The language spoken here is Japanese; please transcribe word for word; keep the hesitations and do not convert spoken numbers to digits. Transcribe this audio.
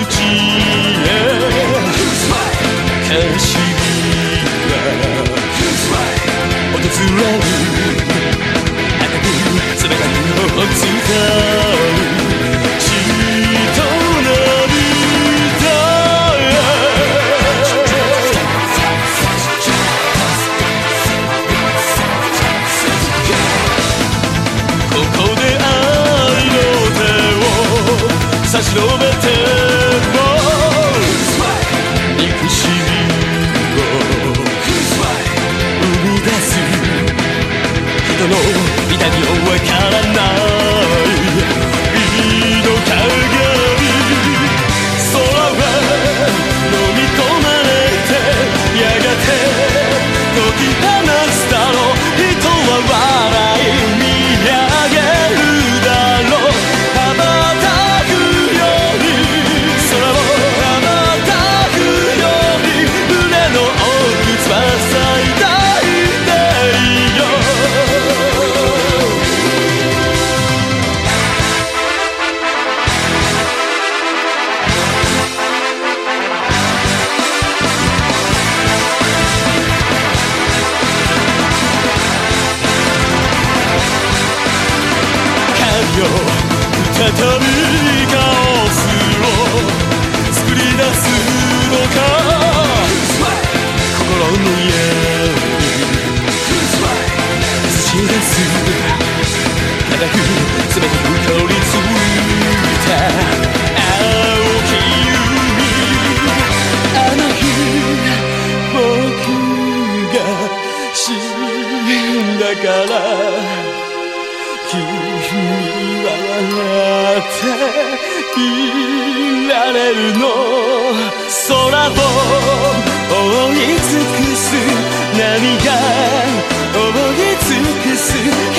地へ悲しみが訪れる赤く冷たく頬つかる血と涙ここで愛の手を差し伸べても憎しみを生み出す人の痛みをわからない火の鏡空は飲み込まれてやがて解き放つだろう人は笑い見上げるだろう羽ばたくように空を羽ばたくように胸の奥翼抱いていよ再びカオスを作り出すのか心の闇映し出す固く全てに取り付いた青き海あの日僕が死んだから君は笑っていられるの空を覆い尽くす波が覆い尽くす